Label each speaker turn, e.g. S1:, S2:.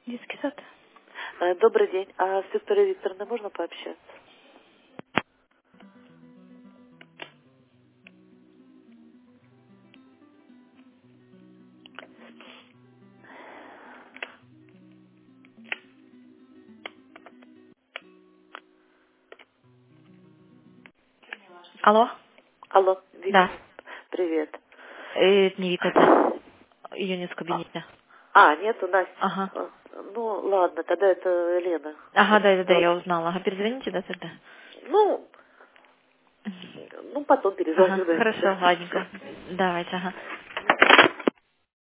S1: Детский сад.
S2: Добрый день. А с Викторией Викторовной можно пообщаться?
S1: Алло?
S2: Алло, Вика,
S1: Да.
S2: привет.
S1: Это не Вика, это ее нет в кабинете.
S2: Нет, у нас...
S1: Ага.
S2: Ну, ладно, тогда это Лена.
S1: Ага, да,
S2: Да.
S1: я узнала. Ага, перезвоните, да, тогда?
S2: Ну, потом
S1: Ага,
S2: перезвоню,
S1: хорошо,
S2: наверное.
S1: ладненько. Давайте, ага.